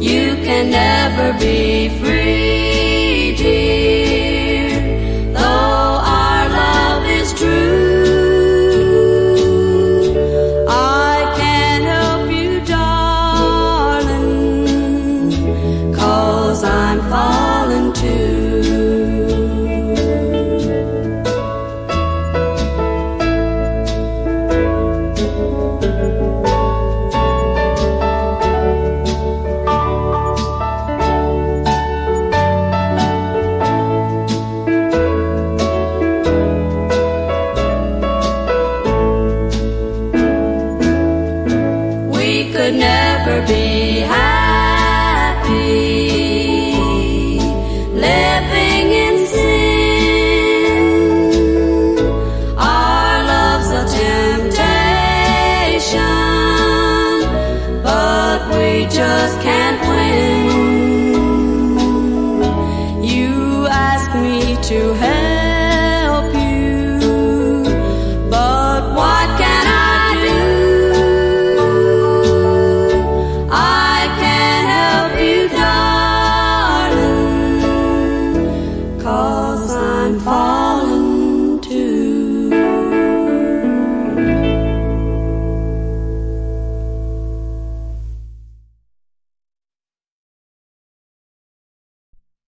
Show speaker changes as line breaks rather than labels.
You can never be free, dear, though our love is true. I can't help you, darling, 'cause I'm falling too. We could never be happy living in sin. Our love's a temptation, but we just can't win.